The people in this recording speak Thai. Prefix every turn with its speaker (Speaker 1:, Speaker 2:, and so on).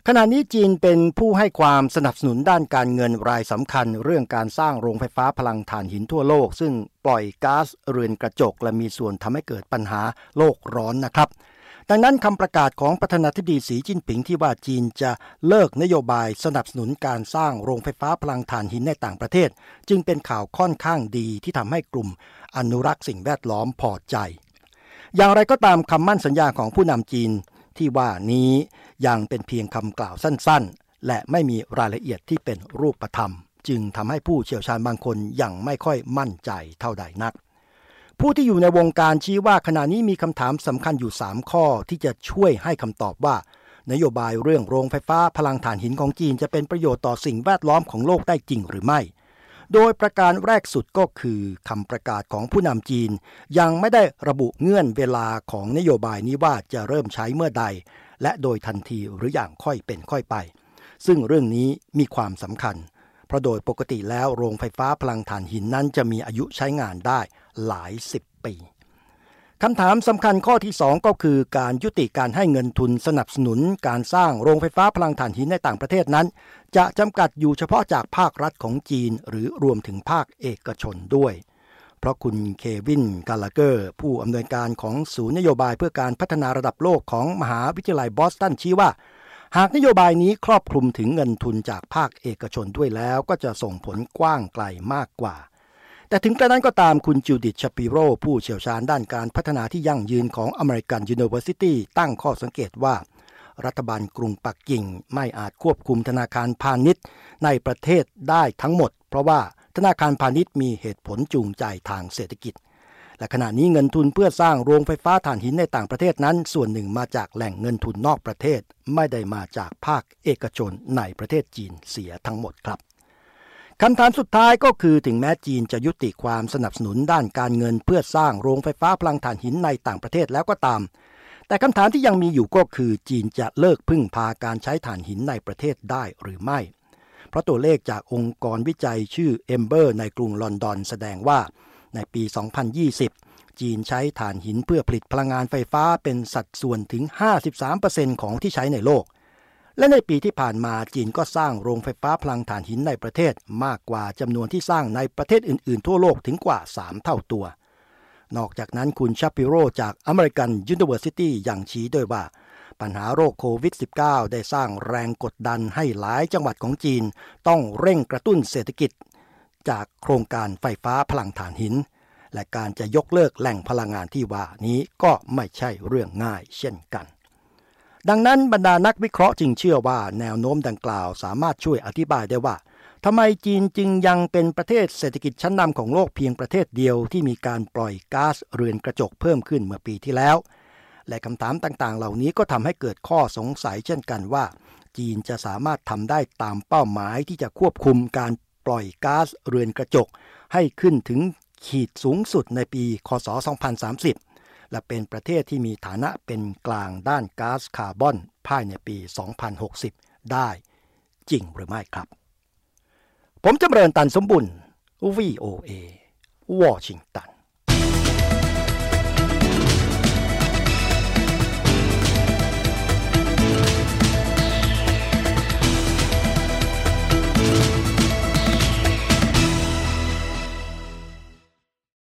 Speaker 1: ขณะนี้จีนเป็นผู้ให้ความสนับสนุนด้านการเงินรายสำคัญเรื่องการสร้างโรงไฟฟ้าพลังถ่านหินทั่วโลกซึ่งปล่อยก๊าซเรือนกระจกและมีส่วนทำให้เกิดปัญหาโลกร้อนนะครับดังนั้นคำประกาศของประธานาธิบดีสีจิ้นผิงที่ว่าจีนจะเลิกนโยบายสนับสนุนการสร้างโรงไฟฟ้าพลังถ่านหินในต่างประเทศจึงเป็นข่าวค่อนข้างดีที่ทำให้กลุ่มอนุรักษ์สิ่งแวดล้อมพอใจอย่างไรก็ตามคำมั่นสัญญาของผู้นำจีนที่ว่านี้ยังเป็นเพียงคำกล่าวสั้นๆและไม่มีรายละเอียดที่เป็นรูปธรรมจึงทำให้ผู้เชี่ยวชาญบางคนยังไม่ค่อยมั่นใจเท่าใดนักผู้ที่อยู่ในวงการชี้ว่าขณะนี้มีคำถามสำคัญอยู่3ข้อที่จะช่วยให้คำตอบว่านโยบายเรื่องโรงไฟฟ้าพลังถ่านหินของจีนจะเป็นประโยชน์ต่อสิ่งแวดล้อมของโลกได้จริงหรือไม่โดยประการแรกสุดก็คือคำประกาศของผู้นำจีนยังไม่ได้ระบุเงื่อนเวลาของนโยบายนี้ว่าจะเริ่มใช้เมื่อใดและโดยทันทีหรืออย่างค่อยเป็นค่อยไปซึ่งเรื่องนี้มีความสำคัญเพราะโดยปกติแล้วโรงไฟฟ้าพลังถ่านหินนั้นจะมีอายุใช้งานได้หลายสิบปีคำถามสำคัญข้อที่2ก็คือการยุติการให้เงินทุนสนับสนุนการสร้างโรงไฟฟ้าพลังถ่านหินในต่างประเทศนั้นจะจำกัดอยู่เฉพาะจากภาครัฐของจีนหรือรวมถึงภาคเอกชนด้วยเพราะคุณเควินกาลาเกอร์ผู้อำนวยการของศูนย์นโยบายเพื่อการพัฒนาระดับโลกของมหาวิทยาลัยบอสตันชี้ว่าหากนโยบายนี้ครอบคลุมถึงเงินทุนจากภาคเอกชนด้วยแล้วก็จะส่งผลกว้างไกลมากกว่าแต่ถึงกระนั้นก็ตามคุณจูดิธ ชาปิโรผู้เชี่ยวชาญด้านการพัฒนาที่ยั่งยืนของ American University ตั้งข้อสังเกตว่ารัฐบาลกรุงปักกิ่งไม่อาจควบคุมธนาคารพาณิชย์ในประเทศได้ทั้งหมดเพราะว่าธนาคารพาณิชย์มีเหตุผลจูงใจทางเศรษฐกิจและขณะนี้เงินทุนเพื่อสร้างโรงไฟฟ้าถ่านหินในต่างประเทศนั้นส่วนหนึ่งมาจากแหล่งเงินทุนนอกประเทศไม่ได้มาจากภาคเอกชนในประเทศจีนเสียทั้งหมดครับคำถามสุดท้ายก็คือถึงแม้จีนจะยุติความสนับสนุนด้านการเงินเพื่อสร้างโรงไฟฟ้าพลังถ่านหินในต่างประเทศแล้วก็ตามแต่คำถามที่ยังมีอยู่ก็คือจีนจะเลิกพึ่งพาการใช้ถ่านหินในประเทศได้หรือไม่เพราะตัวเลขจากองค์กรวิจัยชื่อเอมเบอร์ในกรุงลอนดอนแสดงว่าในปี 2020 จีนใช้ถ่านหินเพื่อผลิตพลังงานไฟฟ้าเป็นสัดส่วนถึง 53% ของที่ใช้ในโลกและในปีที่ผ่านมาจีนก็สร้างโรงไฟฟ้าพลังถ่านหินในประเทศมากกว่าจำนวนที่สร้างในประเทศอื่นๆทั่วโลกถึงกว่า3เท่าตัวนอกจากนั้นคุณชาปิโรจาก American University ยังชี้ด้วยว่าปัญหาโรคโควิด -19 ได้สร้างแรงกดดันให้หลายจังหวัดของจีนต้องเร่งกระตุ้นเศรษฐกิจจากโครงการไฟฟ้าพลังถ่านหินและการจะยกเลิกแหล่งพลังงานที่ว่านี้ก็ไม่ใช่เรื่องง่ายเช่นกันดังนั้นบรรดานักวิเคราะห์จึงเชื่อว่าแนวโน้มดังกล่าวสามารถช่วยอธิบายได้ว่าทำไมจีนจึงยังเป็นประเทศเศรษฐกิจชั้นนำของโลกเพียงประเทศเดียวที่มีการปล่อยก๊าซเรือนกระจกเพิ่มขึ้นเมื่อปีที่แล้วและคำถามต่างๆเหล่านี้ก็ทำให้เกิดข้อสงสัยเช่นกันว่าจีนจะสามารถทำได้ตามเป้าหมายที่จะควบคุมการปล่อยก๊าซเรือนกระจกให้ขึ้นถึงขีดสูงสุดในปีค.ศ. 2030และเป็นประเทศที่มีฐานะเป็นกลางด้านก๊าซคาร์บอนภายในปี 2060 ได้จริงหรือไม่ครับผมจำเริญ ตันสมบุญ VOA วอชิงตัน